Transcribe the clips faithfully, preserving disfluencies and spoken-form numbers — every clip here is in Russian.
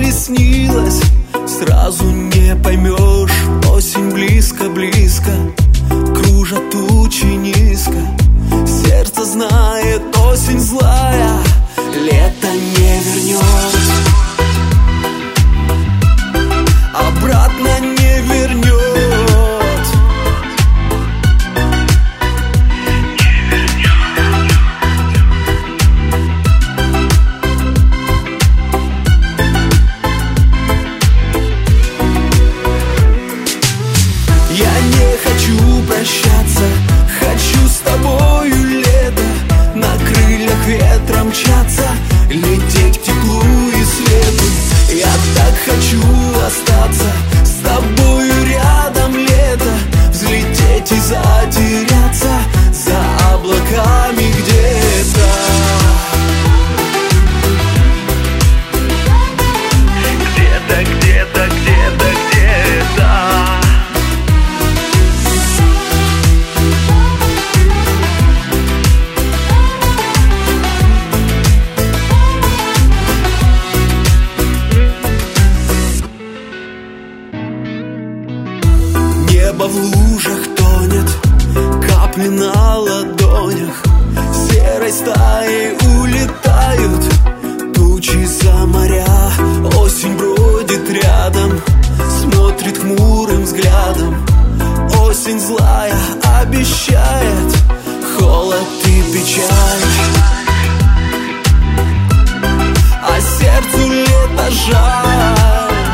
ли снилось, сразу не поймешь. Осень близко-близко, кружат тучи низко. Сердце знает, осень злая, лето не вернет, обратно не вернет. Я не хочу прощаться, хочу с тобою лето, на крыльях ветра мчаться, лететь к теплу и свету. Я так хочу остаться с тобою рядом лето, взлететь и затеряться за облаками где-то. Где-то, где-то, где-то, где-то. Небо в лужах тонет, капли на ладонях, серой стаей улетают тучи за моря. Осень бродит рядом, смотрит хмурым взглядом. Осень злая обещает холод и печаль, а сердцу лето жаль.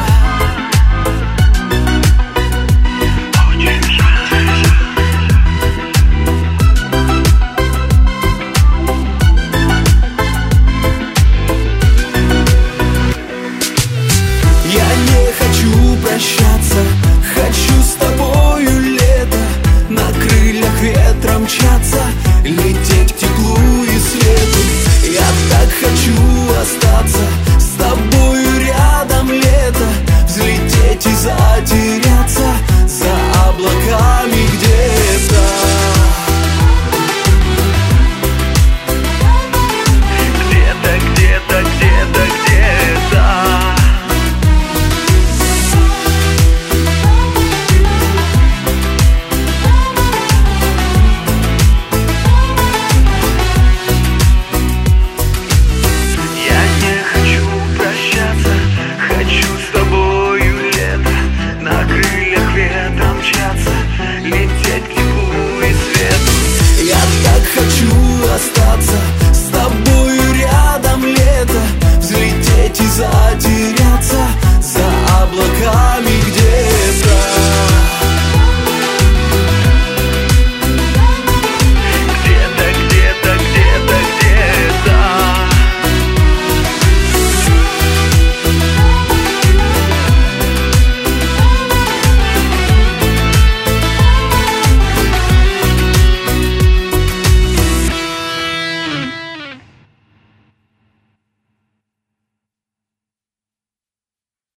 Я не хочу прощаться, хочу с тобою лето, на крыльях ветра мчаться, лететь к теплу и свету. Я так хочу остаться с тобою рядом лето, взлететь и затеряться за облаками где-то. Где-то, где-то, где-то, где-то. Остаться с тобою рядом лето, взлететь и за